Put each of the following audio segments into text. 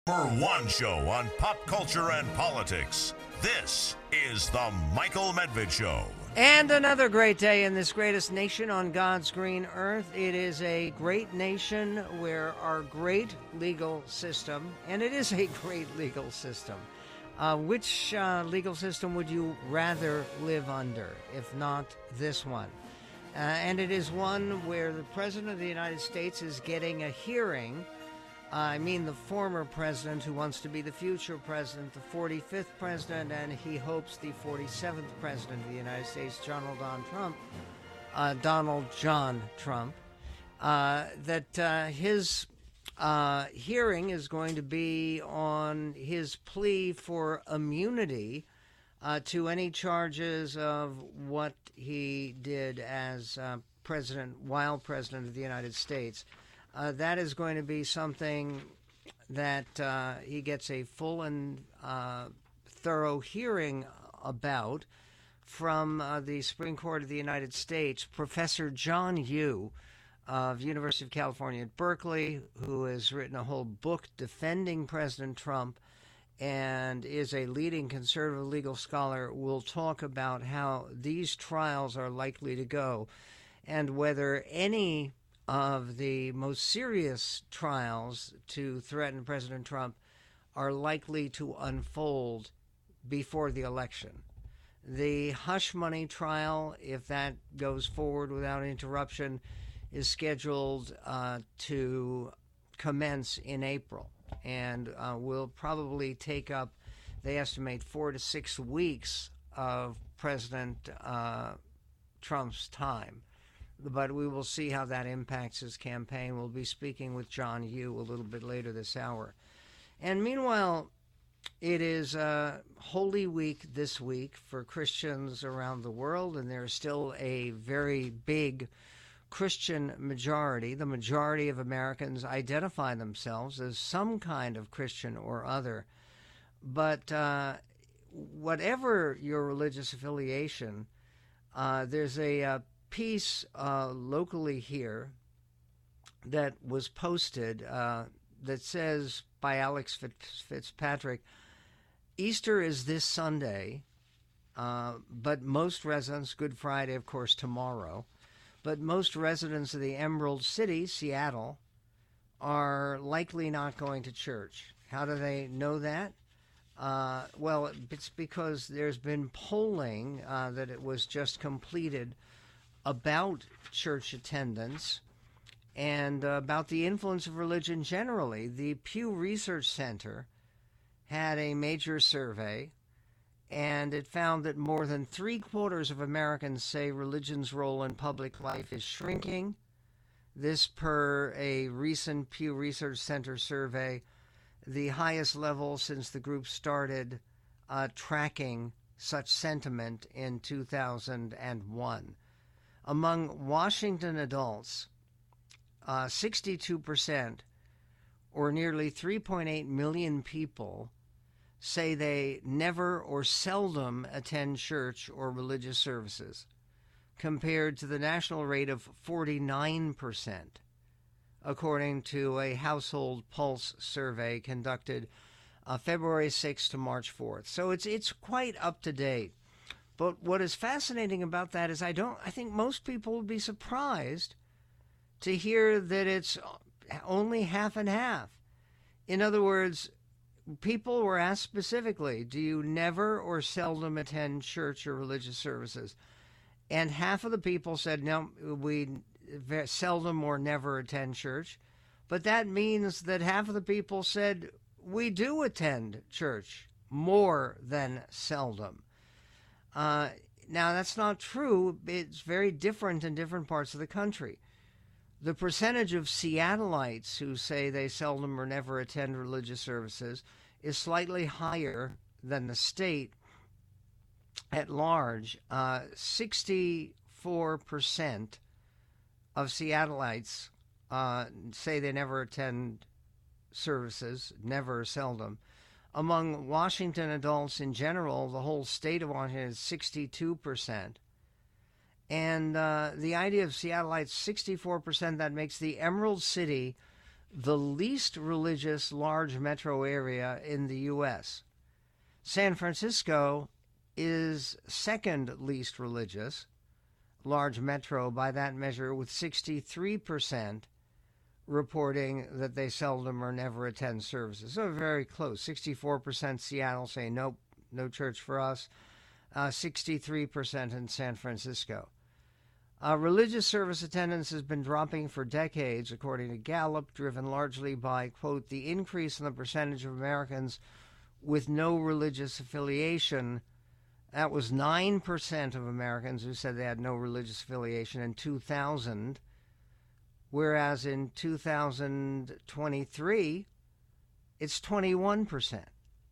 For one show on pop culture and politics, this is The Michael Medved Show. And another great day in this greatest nation on God's green earth. It is a great nation where our great legal system, and it is a great legal system. Which legal system would you rather live under, if not this one? And it is one where the President of the United States is getting a hearing. I mean the former president who wants to be the future president, the 45th president, and he hopes the 47th president of the United States, Donald John Trump, that his hearing is going to be on his plea for immunity to any charges of what he did as while president of the United States. That is going to be something that he gets a full and thorough hearing about from the Supreme Court of the United States. Professor John Yoo of University of California at Berkeley, who has written a whole book defending President Trump and is a leading conservative legal scholar, will talk about how these trials are likely to go and whether any of the most serious trials to threaten President Trump are likely to unfold before the election. The hush money trial, if that goes forward without interruption, is scheduled to commence in April and will probably take up, they estimate, 4 to 6 weeks of President Trump's time. But we will see how that impacts his campaign. We'll be speaking with John Yoo a little bit later this hour. And meanwhile, it is Holy Week this week for Christians around the world, and there's still a very big Christian majority. The majority of Americans identify themselves as some kind of Christian or other. But whatever your religious affiliation, there's a piece locally here that was posted that says by Alex Fitzpatrick, Easter is this Sunday, but most residents, Good Friday, of course, tomorrow, but most residents of the Emerald City, Seattle, are likely not going to church. How do they know that? Well, it's because there's been polling that it was just completed about church attendance and about the influence of religion generally. The Pew Research Center had a major survey, and it found that more than 3/4 of Americans say religion's role in public life is shrinking. This per a recent Pew Research Center survey, the highest level since the group started tracking such sentiment in 2001. Among Washington adults, 62%, or nearly 3.8 million people, say they never or seldom attend church or religious services, compared to the national rate of 49%, according to a Household Pulse survey conducted February 6th to March 4th. So it's quite up to date. But what is fascinating about that is I think most people would be surprised to hear that it's only half and half. In other words, people were asked specifically, do you never or seldom attend church or religious services? And half of the people said, no, we seldom or never attend church. But that means that half of the people said, we do attend church more than seldom. Now, that's not true. It's very different in different parts of the country. The percentage of Seattleites who say they seldom or never attend religious services is slightly higher than the state at large. 64% of Seattleites say they never attend services, never or seldom. Among Washington adults in general, the whole state of Washington is 62%. And the idea of Seattleites, 64%, that makes the Emerald City the least religious large metro area in the U.S. San Francisco is second least religious large metro by that measure, with 63% reporting that they seldom or never attend services. So very close. 64% Seattle say nope, no church for us. 63% in San Francisco. Religious service attendance has been dropping for decades, according to Gallup, driven largely by, quote, the increase in the percentage of Americans with no religious affiliation. That was 9% of Americans who said they had no religious affiliation in 2000, whereas in 2023, it's 21%.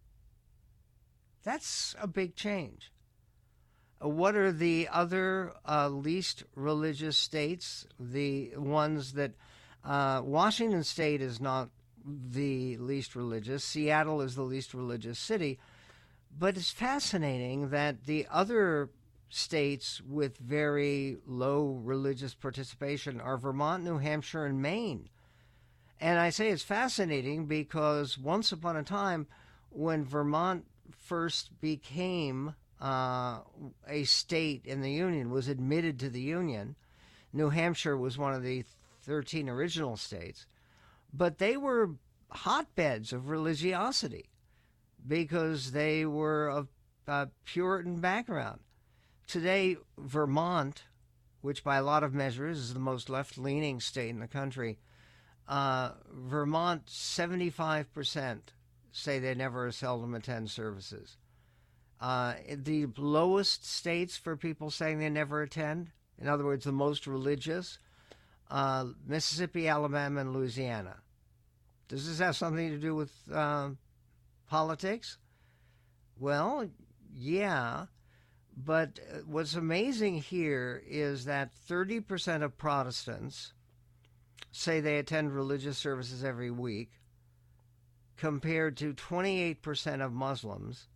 That's a big change. What are the other least religious states? The ones that Washington State is not the least religious. Seattle is the least religious city. But it's fascinating that the other states with very low religious participation are Vermont, New Hampshire, and Maine. And I say it's fascinating because once upon a time, when Vermont first became a state in the Union, was admitted to the Union, New Hampshire was one of the 13 original states, but they were hotbeds of religiosity because they were of Puritan background. Today, Vermont, which by a lot of measures is the most left-leaning state in the country, Vermont, 75% say they never or seldom attend services. The lowest states for people saying they never attend, in other words, the most religious, Mississippi, Alabama, and Louisiana. Does this have something to do with politics? Well, yeah, but what's amazing here is that 30% of Protestants say they attend religious services every week, compared to 28% of Muslims,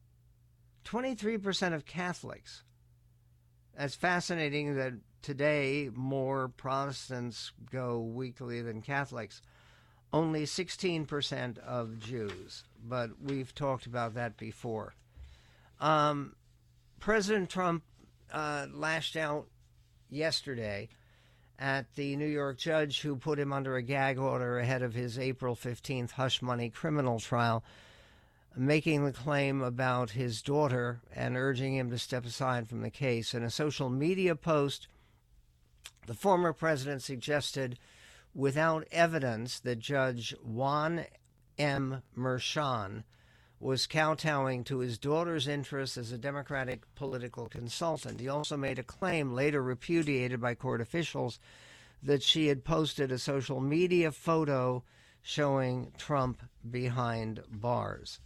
23% of Catholics. It's fascinating that today more Protestants go weekly than Catholics. Only 16% of Jews, but we've talked about that before. President Trump lashed out yesterday at the New York judge who put him under a gag order ahead of his April 15th hush money criminal trial, making the claim about his daughter and urging him to step aside from the case. In a social media post, the former president suggested, without evidence, that Judge Juan M. Merchan was kowtowing to his daughter's interests as a Democratic political consultant. He also made a claim, later repudiated by court officials, that she had posted a social media photo showing Trump behind bars.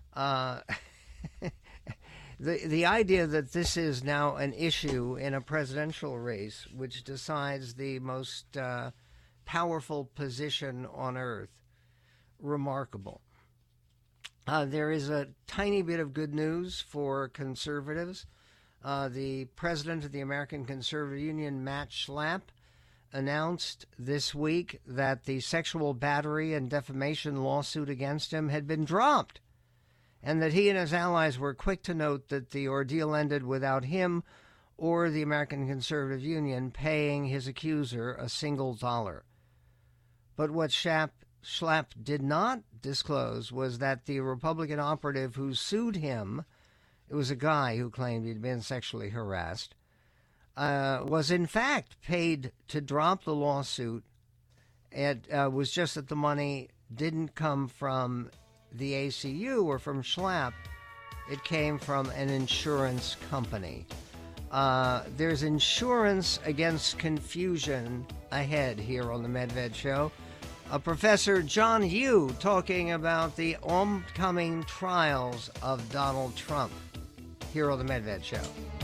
The idea that this is now an issue in a presidential race, which decides the most powerful position on earth, remarkable. There is a tiny bit of good news for conservatives. The president of the American Conservative Union, Matt Schlapp, announced this week that the sexual battery and defamation lawsuit against him had been dropped, and that he and his allies were quick to note that the ordeal ended without him or the American Conservative Union paying his accuser a single dollar. But what Schlapp did not disclose was that the Republican operative who sued him, it was a guy who claimed he'd been sexually harassed, was in fact paid to drop the lawsuit. It was just that the money didn't come from the ACU or from Schlapp. It came from an insurance company. There's insurance against confusion ahead here on the Medved Show. Professor John Yoo talking about the oncoming trials of Donald Trump here on the Medved Show.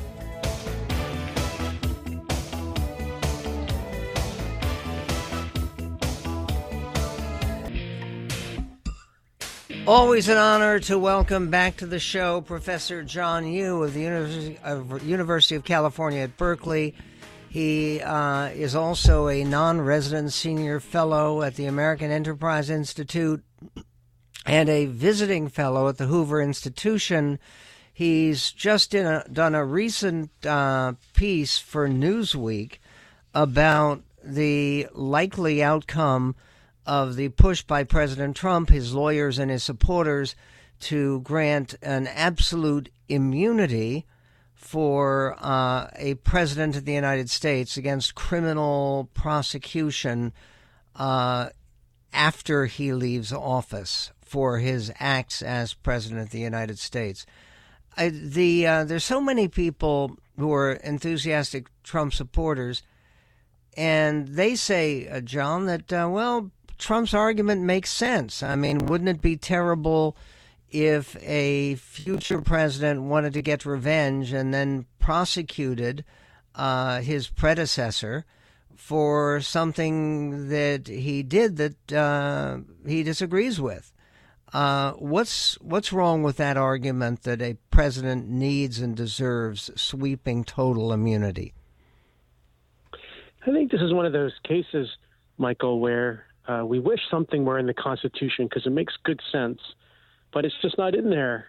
Always an honor to welcome back to the show Professor John Yoo of the University of California at Berkeley. He is also a non-resident senior fellow at the American Enterprise Institute and a visiting fellow at the Hoover Institution. He's just done a recent piece for Newsweek about the likely outcome of the push by President Trump, his lawyers, and his supporters to grant an absolute immunity for a president of the United States against criminal prosecution after he leaves office for his acts as president of the United States. There's so many people who are enthusiastic Trump supporters, and they say, John, that, Trump's argument makes sense. I mean, wouldn't it be terrible if a future president wanted to get revenge and then prosecuted his predecessor for something that he did that he disagrees with? What's wrong with that argument that a president needs and deserves sweeping total immunity? I think this is one of those cases, Michael, where we wish something were in the Constitution because it makes good sense, but it's just not in there.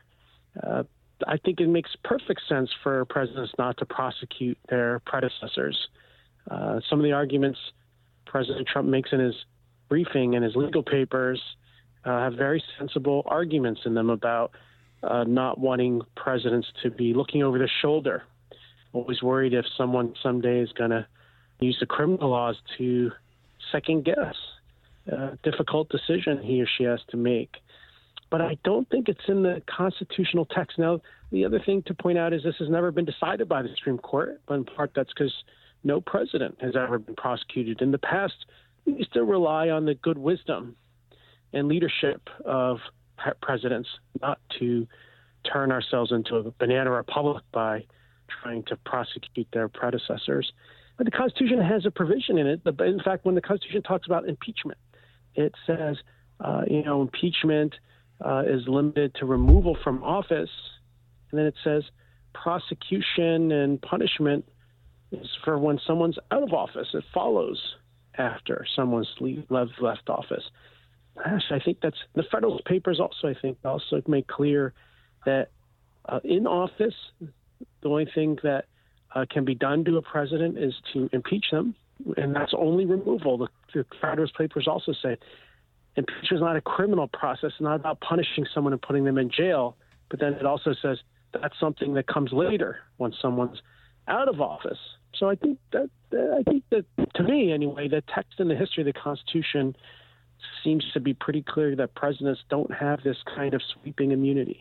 I think it makes perfect sense for presidents not to prosecute their predecessors. Some of the arguments President Trump makes in his briefing and his legal papers have very sensible arguments in them about not wanting presidents to be looking over their shoulder, always worried if someone someday is going to use the criminal laws to second guess a difficult decision he or she has to make. But I don't think it's in the constitutional text. Now, the other thing to point out is this has never been decided by the Supreme Court, but in part that's because no president has ever been prosecuted. In the past, we used to rely on the good wisdom and leadership of presidents not to turn ourselves into a banana republic by trying to prosecute their predecessors. But the Constitution has a provision in it. In fact, when the Constitution talks about impeachment, it says, impeachment is limited to removal from office. And then it says prosecution and punishment is for when someone's out of office. It follows after someone's left office. Gosh, I think that's the Federalist Papers also make clear that in office, the only thing that can be done to a president is to impeach them, and that's only removal. The Federalist Papers also say impeachment is not a criminal process, not about punishing someone and putting them in jail, but then it also says that's something that comes later when someone's out of office. So I think that to me anyway, the text and the history of the Constitution seems to be pretty clear that presidents don't have this kind of sweeping immunity.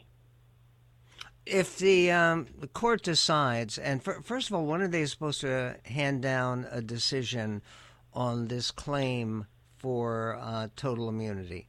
If the court decides, and first of all, when are they supposed to hand down a decision on this claim for total immunity?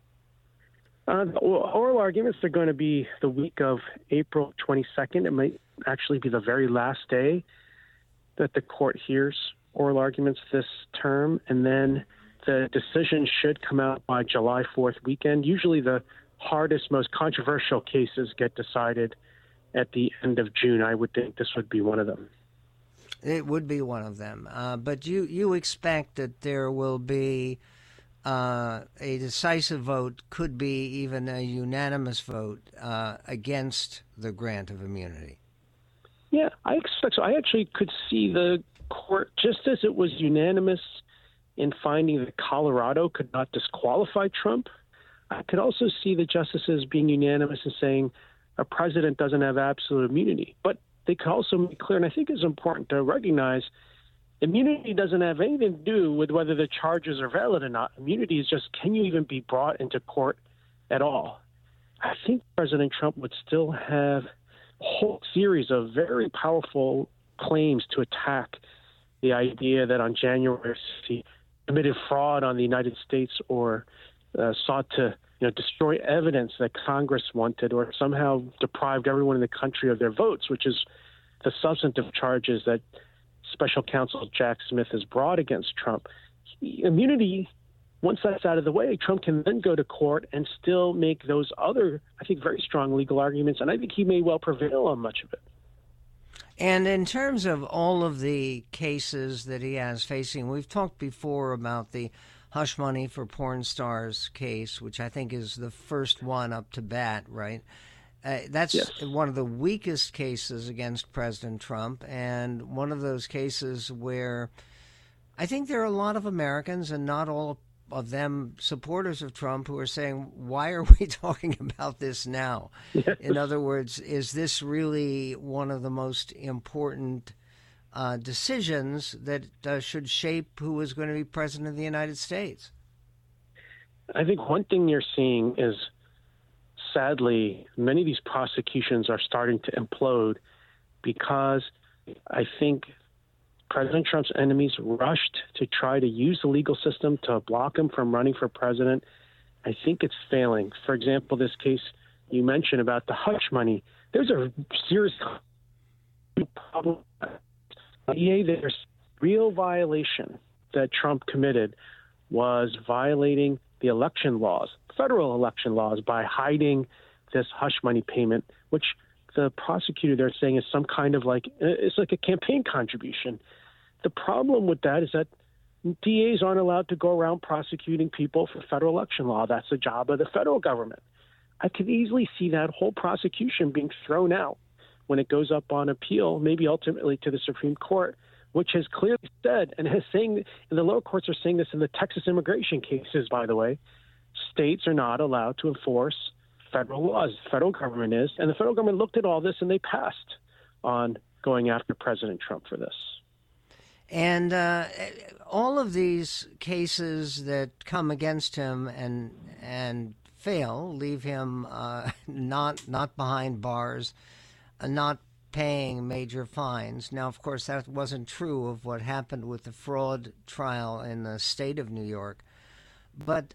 Oral arguments are going to be the week of April 22nd. It might actually be the very last day that the court hears oral arguments this term, and then the decision should come out by July 4th weekend. Usually the hardest, most controversial cases get decided at the end of June. I would think this would be one of them. It would be one of them. But you expect that there will be a decisive vote, could be even a unanimous vote against the grant of immunity. Yeah, I expect so. I actually could see the court, just as it was unanimous in finding that Colorado could not disqualify Trump, I could also see the justices being unanimous in saying a president doesn't have absolute immunity. But they could also make clear, and I think it's important to recognize, immunity doesn't have anything to do with whether the charges are valid or not. Immunity is just, can you even be brought into court at all? I think President Trump would still have a whole series of very powerful claims to attack the idea that on January he committed fraud on the United States or sought to destroy evidence that Congress wanted, or somehow deprived everyone in the country of their votes, which is the substantive charges that Special Counsel Jack Smith has brought against Trump. Immunity, once that's out of the way, Trump can then go to court and still make those other, I think, very strong legal arguments, and I think he may well prevail on much of it. And in terms of all of the cases that he has facing, we've talked before about the hush money for porn stars case, which I think is the first one up to bat, right? That's Yes. one of the weakest cases against President Trump, and one of those cases where I think there are a lot of Americans, and not all of them supporters of Trump, who are saying, why are we talking about this now? Yes. In other words, is this really one of the most important decisions that should shape who is going to be president of the United States? I think one thing you're seeing is, sadly, many of these prosecutions are starting to implode because I think President Trump's enemies rushed to try to use the legal system to block him from running for president. I think it's failing. For example, this case you mentioned about the hush money, there's a serious problem. There's real violation that Trump committed was violating the election laws, federal election laws, by hiding this hush money payment, which the prosecutor they're saying is some kind of it's like a campaign contribution. The problem with that is that DAs aren't allowed to go around prosecuting people for federal election law. That's the job of the federal government. I could easily see that whole prosecution being thrown out when it goes up on appeal, maybe ultimately to the Supreme Court, which has clearly said, and has saying, and the lower courts are saying this in the Texas immigration cases, by the way, states are not allowed to enforce federal laws. The federal government is, and the federal government looked at all this and they passed on going after President Trump for this. And all of these cases that come against him and fail, leave him not behind bars, not paying major fines. Now, of course, that wasn't true of what happened with the fraud trial in the state of New York. But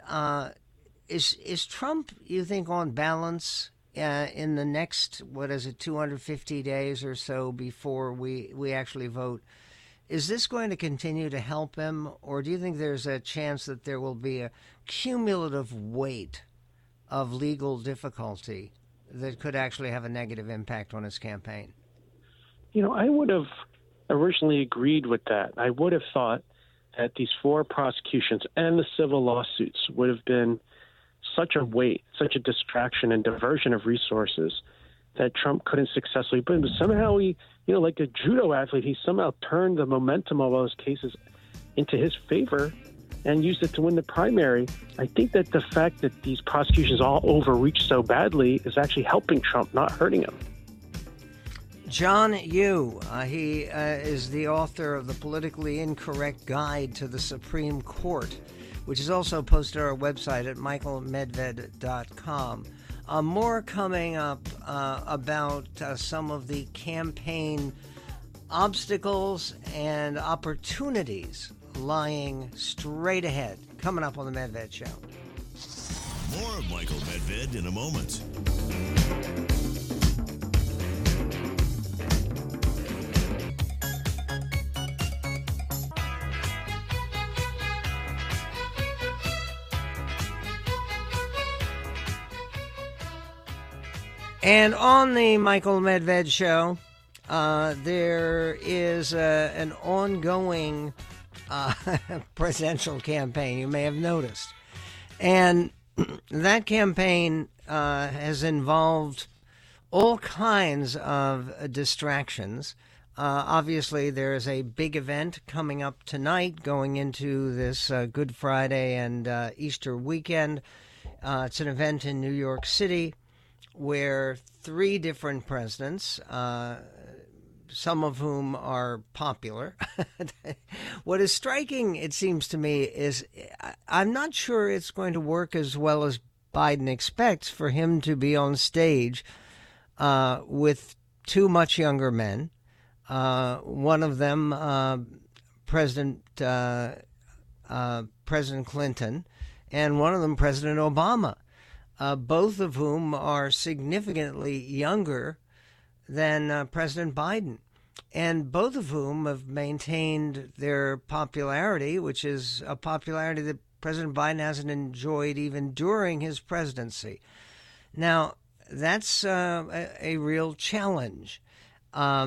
is Trump, you think, on balance in the next, 250 days or so before we actually vote? Is this going to continue to help him, or do you think there's a chance that there will be a cumulative weight of legal difficulty that could actually have a negative impact on his campaign? I would have originally agreed with that. I would have thought that these 4 prosecutions and the civil lawsuits would have been such a weight, such a distraction and diversion of resources that Trump couldn't successfully put him. But somehow he, like a judo athlete, he somehow turned the momentum of those cases into his favor and used it to win the primary. I think that the fact that these prosecutions all overreach so badly is actually helping Trump, not hurting him. John Yoo, he is the author of The Politically Incorrect Guide to the Supreme Court, which is also posted on our website at michaelmedved.com. More coming up about some of the campaign obstacles and opportunities lying straight ahead. Coming up on the Medved Show. More of Michael Medved in a moment. And on the Michael Medved Show, there is an ongoing presidential campaign, you may have noticed. And that campaign has involved all kinds of distractions. Obviously, there is a big event coming up tonight going into this Good Friday and Easter weekend. It's an event in New York City where 3 different presidents, some of whom are popular. What is striking, it seems to me, is I'm not sure it's going to work as well as Biden expects for him to be on stage with 2 much younger men. One of them, President Clinton, and one of them, President Obama. Both of whom are significantly younger than President Biden, and both of whom have maintained their popularity, which is a popularity that President Biden hasn't enjoyed even during his presidency. Now, that's a real challenge.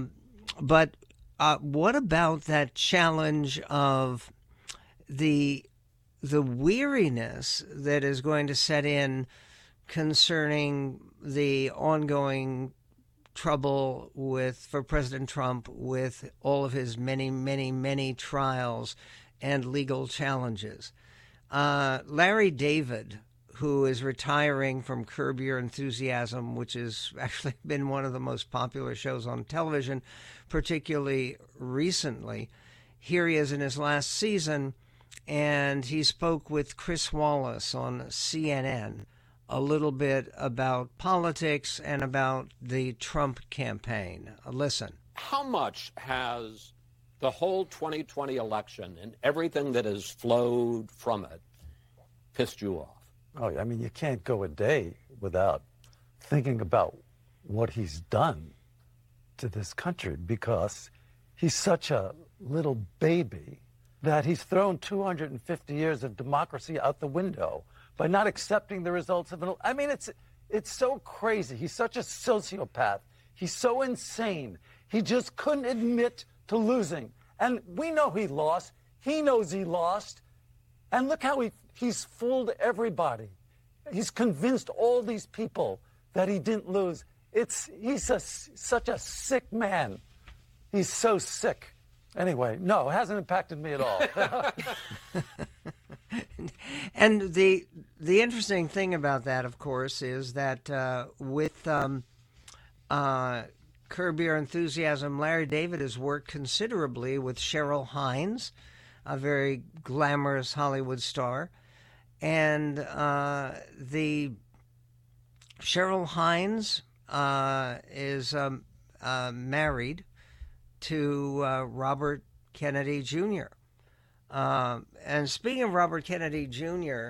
But what about that challenge of the weariness that is going to set in concerning the ongoing trouble for President Trump with all of his many, many, many trials and legal challenges? Larry David, who is retiring from Curb Your Enthusiasm, which has actually been one of the most popular shows on television, particularly recently. Here he is in his last season, and he spoke with Chris Wallace on CNN a little bit about politics and about the Trump campaign. Listen. How much has the whole 2020 election and everything that has flowed from it pissed you off? Oh, I mean, you can't go a day without thinking about what he's done to this country, because he's such a little baby that he's thrown 250 years of democracy out the window by not accepting the results of it. I mean, it's so crazy. He's such a sociopath. He's so insane. He just couldn't admit to losing. And we know he lost. He knows he lost. And look how he's fooled everybody. He's convinced all these people that he didn't lose. He's such a sick man. He's so sick. Anyway, no, it hasn't impacted me at all. And the interesting thing about that, of course, is that with Curb Your Enthusiasm, Larry David has worked considerably with Cheryl Hines, a very glamorous Hollywood star. And the Cheryl Hines is married to Robert Kennedy Jr. And speaking of Robert Kennedy Jr.,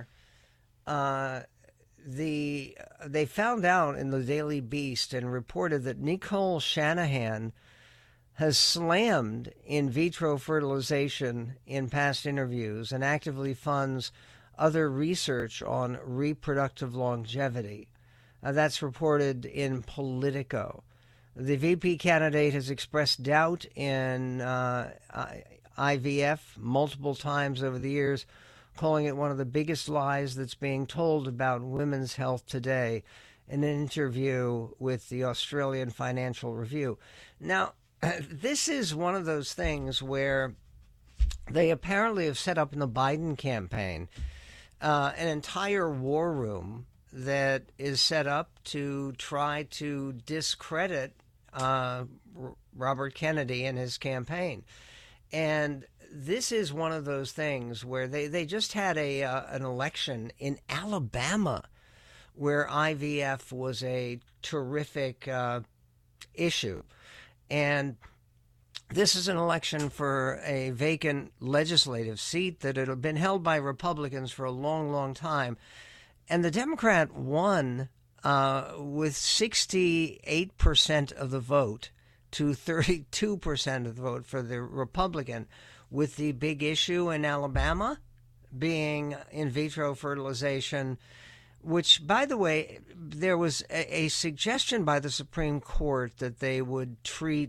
they found out in the Daily Beast and reported that Nicole Shanahan has slammed in vitro fertilization in past interviews and actively funds other research on reproductive longevity. That's reported in Politico. The VP candidate has expressed doubt in IVF multiple times over the years, calling it one of the biggest lies that's being told about women's health today in an interview with the Australian Financial Review. Now, this is one of those things where they apparently have set up in the Biden campaign an entire war room that is set up to try to discredit Robert Kennedy and his campaign. And this is one of those things where they just had an election in Alabama where IVF was a terrific issue. And this is an election for a vacant legislative seat that had been held by Republicans for a long, long time. And the Democrat won with 68% of the vote to 32% of the vote for the Republican, with the big issue in Alabama being in vitro fertilization, which, by the way, there was a suggestion by the Supreme Court that they would treat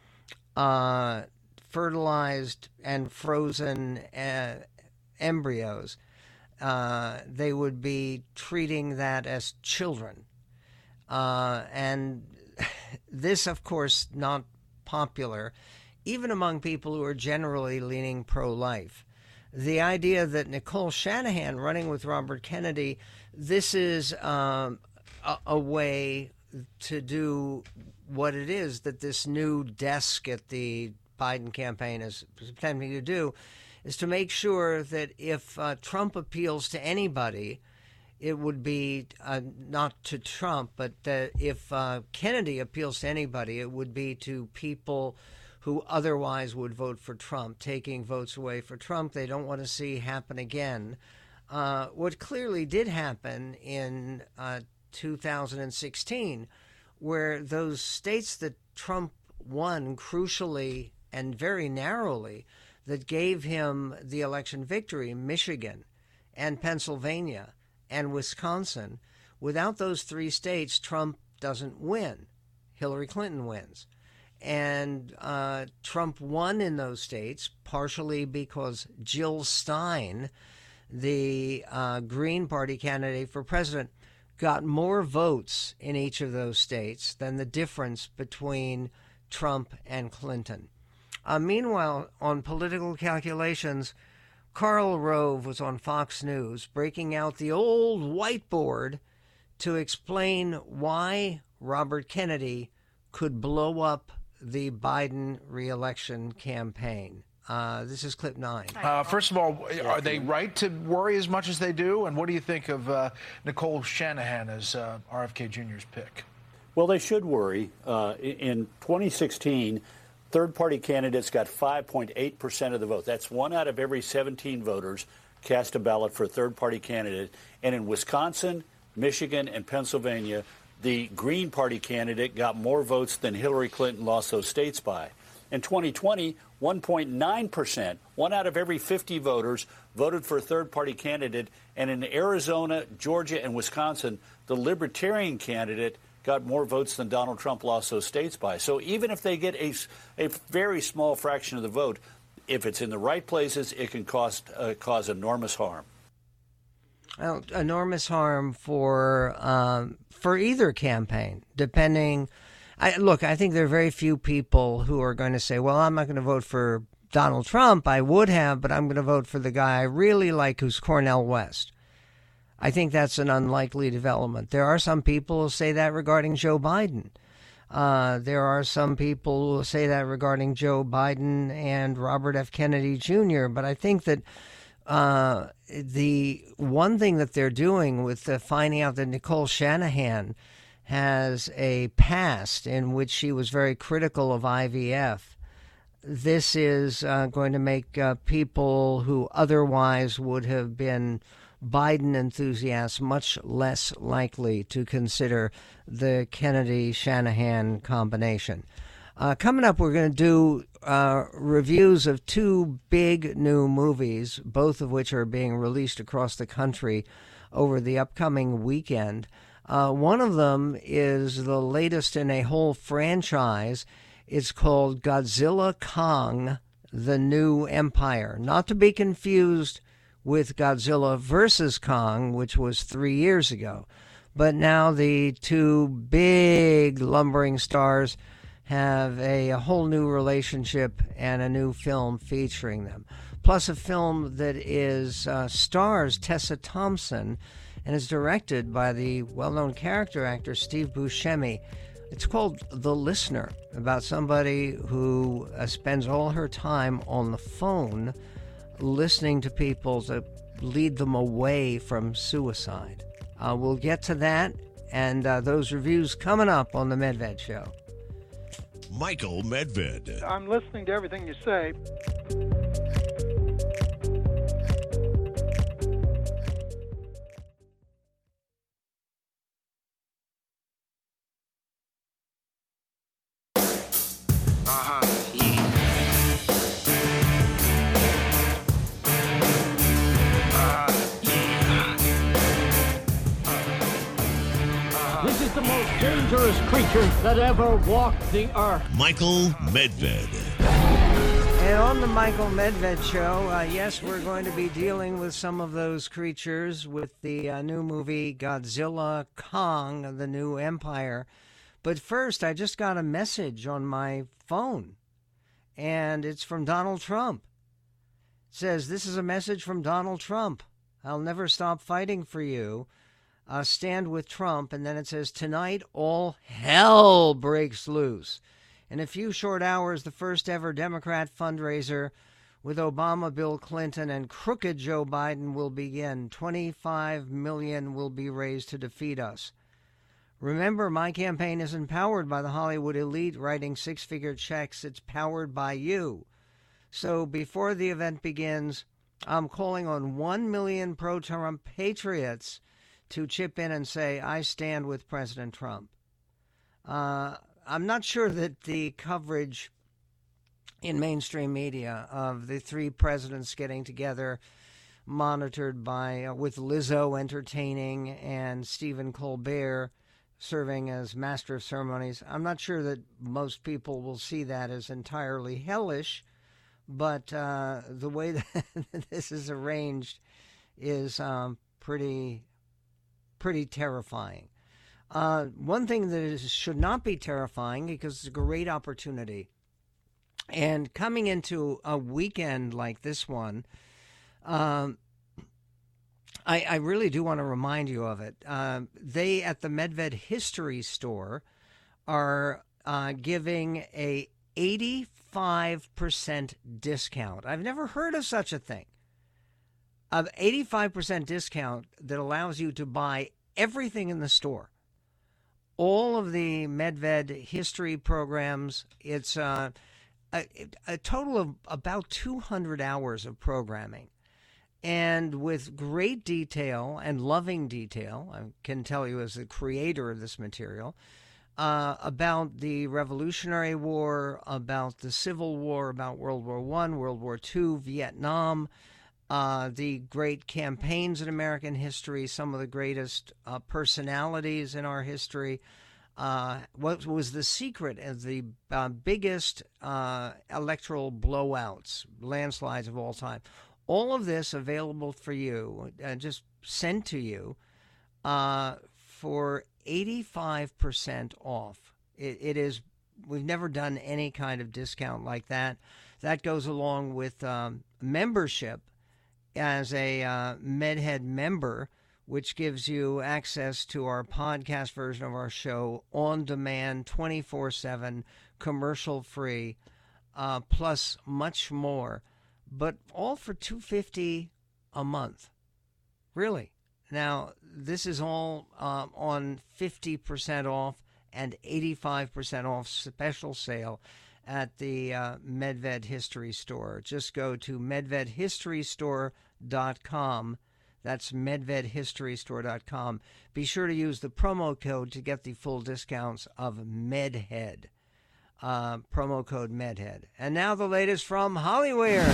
fertilized and frozen embryos. They would be treating that as children. And this, of course, not popular, even among people who are generally leaning pro-life. The idea that Nicole Shanahan running with Robert Kennedy, this is a way to do what it is that this new desk at the Biden campaign is attempting to do, is to make sure that if Trump appeals to anybody, it would be not to Trump, but that if Kennedy appeals to anybody, it would be to people who otherwise would vote for Trump, taking votes away for Trump. They don't want to see happen again. What clearly did happen in 2016, where those states that Trump won crucially and very narrowly, that gave him the election victory, Michigan and Pennsylvania and Wisconsin, without those three states, Trump doesn't win. Hillary Clinton wins. And Trump won in those states, partially because Jill Stein, the Green Party candidate for president, got more votes in each of those states than the difference between Trump and Clinton. Meanwhile, on political calculations, Karl Rove was on Fox News breaking out the old whiteboard to explain why Robert Kennedy could blow up the Biden re-election campaign. This is clip 9. First of all, are they right to worry as much as they do? And what do you think of Nicole Shanahan as RFK Jr.'s pick? Well, they should worry. In 2016, third-party candidates got 5.8% of the vote. That's 1 out of every 17 voters cast a ballot for a third-party candidate. And in Wisconsin, Michigan, and Pennsylvania, the Green Party candidate got more votes than Hillary Clinton lost those states by. In 2020, 1.9%, 1 out of every 50 voters voted for a third-party candidate. And in Arizona, Georgia, and Wisconsin, the Libertarian candidate got more votes than Donald Trump lost those states by. So even if they get a very small fraction of the vote, if it's in the right places, it can cause enormous harm. Well, enormous harm for either campaign, depending. I think there are very few people who are going to say, well, I'm not going to vote for Donald Trump. I would have, but I'm going to vote for the guy I really like, who's Cornel West. I think that's an unlikely development. There are some people who say that regarding Joe Biden. There are some people who say that regarding Joe Biden and Robert F. Kennedy Jr. But I think that the one thing that they're doing with finding out that Nicole Shanahan has a past in which she was very critical of IVF, this is going to make people who otherwise would have been Biden enthusiasts much less likely to consider the Kennedy-Shanahan combination. Coming up, we're going to do reviews of 2 big new movies, both of which are being released across the country over the upcoming weekend. One of them is the latest in a whole franchise. It's called Godzilla Kong, The New Empire. Not to be confused with Godzilla vs. Kong, which was 3 years ago. But now the 2 big lumbering stars have a whole new relationship and a new film featuring them. Plus a film that stars Tessa Thompson and is directed by the well-known character actor Steve Buscemi. It's called The Listener, about somebody who spends all her time on the phone listening to people to lead them away from suicide. We'll get to that and those reviews coming up on The Medved Show. Michael Medved. I'm listening to everything you say. This is the most dangerous creature that ever walked the earth. Michael Medved. And on the Michael Medved Show, yes, we're going to be dealing with some of those creatures with the new movie Godzilla Kong, The New Empire. But first, I just got a message on my phone, and it's from Donald Trump. It says, "This is a message from Donald Trump. I'll never stop fighting for you. Stand with Trump." And then it says, "Tonight, all hell breaks loose. In a few short hours, the first ever Democrat fundraiser with Obama, Bill Clinton, and crooked Joe Biden will begin. $25 million will be raised to defeat us. Remember, my campaign isn't powered by the Hollywood elite writing six-figure checks. It's powered by you. So before the event begins, I'm calling on 1 million pro-Trump patriots to chip in and say, I stand with President Trump." I'm not sure that the coverage in mainstream media of the 3 presidents getting together, monitored by with Lizzo entertaining and Stephen Colbert serving as master of ceremonies. I'm not sure that most people will see that as entirely hellish, but the way that this is arranged is pretty terrifying. One thing that should not be terrifying, because it's a great opportunity, and coming into a weekend like this one, I really do want to remind you of it. They, at the Medved History Store, are giving a 85% discount. I've never heard of such a thing. An 85% discount that allows you to buy everything in the store. All of the Medved history programs. It's a total of about 200 hours of programming. And with great detail and loving detail, I can tell you as the creator of this material, about the Revolutionary War, about the Civil War, about World War I, World War II, Vietnam, the great campaigns in American history, some of the greatest personalities in our history. What was the secret of the biggest electoral blowouts, landslides of all time. All of this available for you, just sent to you for 85% off. It is, we've never done any kind of discount like that. That goes along with membership as a MedHead member, which gives you access to our podcast version of our show on demand, 24/7, commercial-free, plus much more. But all for $250 a month. Really. Now, this is all on 50% off and 85% off special sale at the Medved History Store. Just go to medvedhistorystore.com. That's medvedhistorystore.com. Be sure to use the promo code to get the full discounts of MedHead. Promo code MedHead. And now the latest from Hollywood.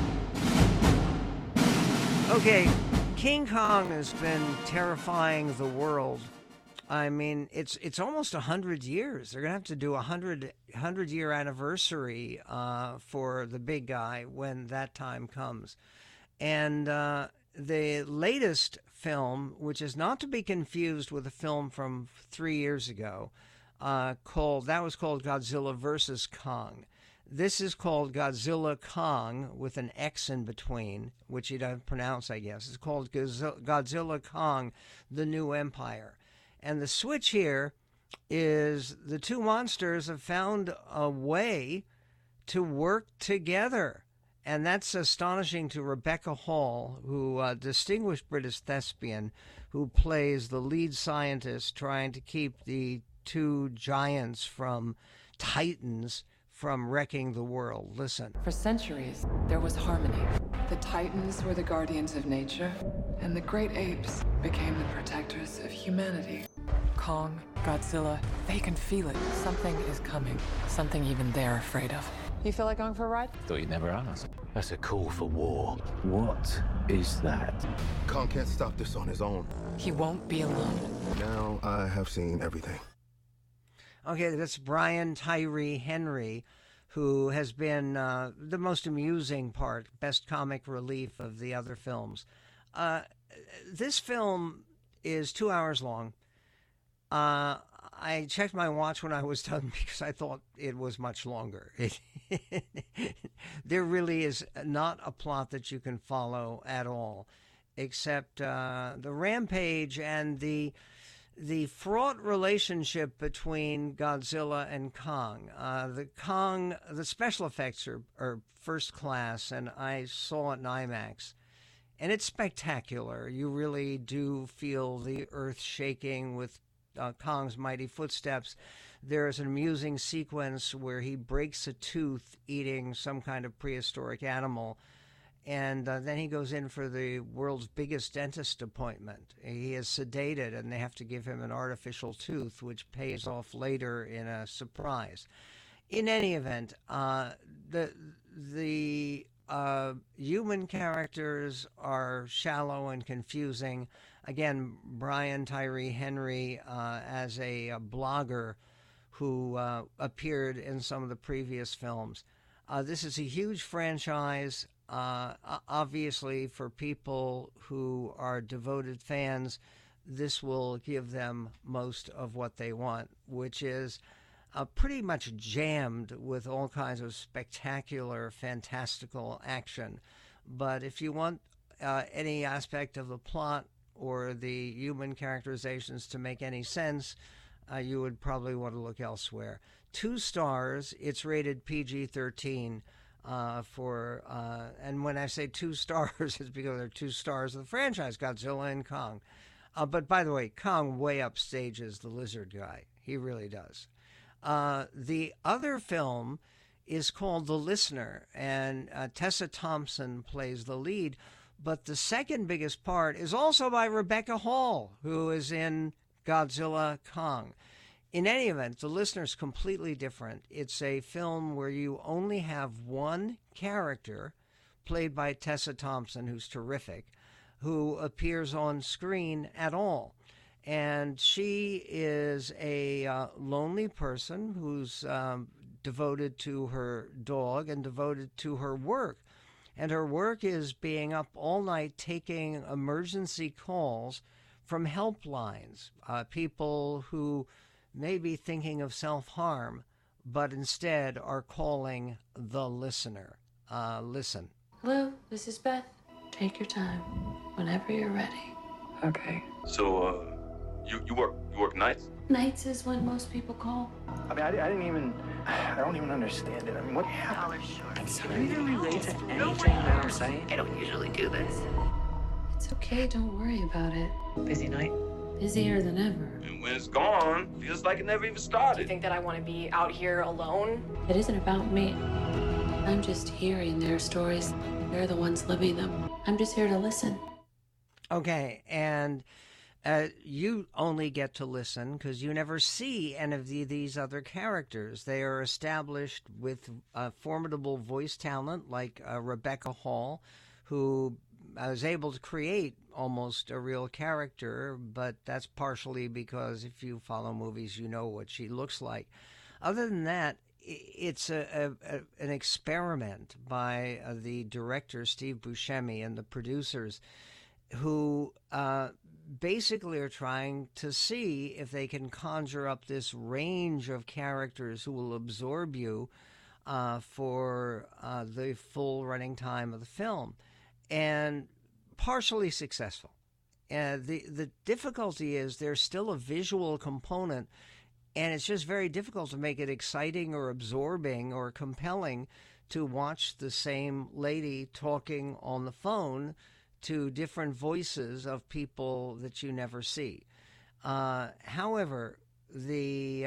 Okay, King Kong has been terrifying the world. I mean, it's almost 100 years. They're going to have to do a 100-year anniversary for the big guy when that time comes. And the latest film, which is not to be confused with a film from 3 years ago, called Godzilla vs. Kong. This is called Godzilla Kong with an X in between, which you don't pronounce, I guess. It's called Godzilla Kong, The New Empire. And the switch here is the two monsters have found a way to work together. And that's astonishing to Rebecca Hall, who distinguished British thespian, who plays the lead scientist trying to keep the two giants from titans from wrecking the world. Listen. For centuries, there was harmony. The Titans were the guardians of nature, and the great apes became the protectors of humanity. Kong, Godzilla, they can feel it. Something is coming. Something even they're afraid of. You feel like going for a ride? Thought you'd never ask. That's a call for war. What is that? Kong can't stop this on his own. He won't be alone. Now I have seen everything. Okay, that's Brian Tyree Henry, who has been the most amusing part, best comic relief of the other films. This film is 2 hours long. I checked my watch when I was done because I thought it was much longer. There really is not a plot that you can follow at all, except the rampage and the fraught relationship between Godzilla and Kong. The special effects are first class, and I saw it in IMAX. And it's spectacular. You really do feel the earth shaking with Kong's mighty footsteps. There's an amusing sequence where he breaks a tooth eating some kind of prehistoric animal, and then he goes in for the world's biggest dentist appointment. He is sedated, and they have to give him an artificial tooth, which pays off later in a surprise. In any event, the human characters are shallow and confusing. Again, Brian Tyree Henry as a blogger who appeared in some of the previous films. This is a huge franchise. Obviously, for people who are devoted fans, this will give them most of what they want, which is pretty much jammed with all kinds of spectacular, fantastical action. But if you want any aspect of the plot or the human characterizations to make any sense, you would probably want to look elsewhere. 2 stars. It's rated PG-13 and when I say 2 stars, it's because there are 2 stars of the franchise, Godzilla and Kong. But by the way, Kong way upstages the lizard guy. He really does. The other film is called The Listener, and Tessa Thompson plays the lead. But the second biggest part is also by Rebecca Hall, who is in Godzilla Kong. In any event, The Listener is completely different. It's a film where you only have one character, played by Tessa Thompson, who's terrific, who appears on screen at all. And she is a lonely person who's devoted to her dog and devoted to her work. And her work is being up all night taking emergency calls from helplines, people who may be thinking of self-harm, but instead are calling the listener. Listen. Hello, this is Beth. Take your time, whenever you're ready. Okay. So, you work nights? Nights is when most people call. I mean, I don't even understand it. I mean, what happened? Can you relate to anything that I'm saying? I don't usually do this. It's okay, don't worry about it. Busy night? Busier than ever. And when it's gone, feels like it never even started. Do you think that I want to be out here alone? It isn't about me. I'm just hearing their stories. They're the ones living them. I'm just here to listen. Okay, and you only get to listen because you never see any of these other characters. They are established with formidable voice talent like Rebecca Hall, who was able to create almost a real character, but that's partially because if you follow movies, you know what she looks like. Other than that, it's an experiment by the director, Steve Buscemi, and the producers, who basically are trying to see if they can conjure up this range of characters who will absorb you for the full running time of the film. And partially successful. The difficulty is there's still a visual component, and it's just very difficult to make it exciting or absorbing or compelling to watch the same lady talking on the phone to different voices of people that you never see. However, the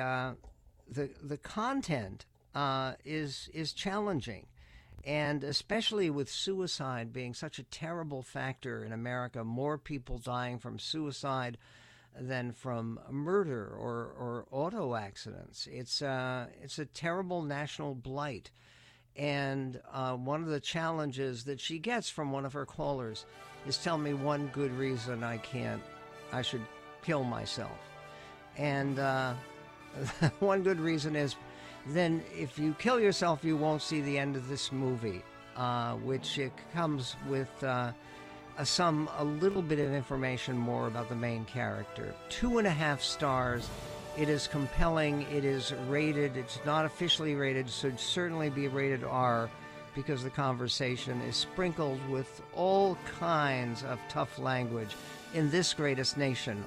content is challenging. And especially with suicide being such a terrible factor in America, more people dying from suicide than from murder or auto accidents. It's a terrible national blight. And one of the challenges that she gets from one of her callers is, tell me one good reason I should kill myself. And one good reason is, then if you kill yourself, you won't see the end of this movie, which it comes with a little bit of information more about the main character. 2.5 stars. It is compelling. It is rated. It's not officially rated, so it'd certainly be rated R, because the conversation is sprinkled with all kinds of tough language in this greatest nation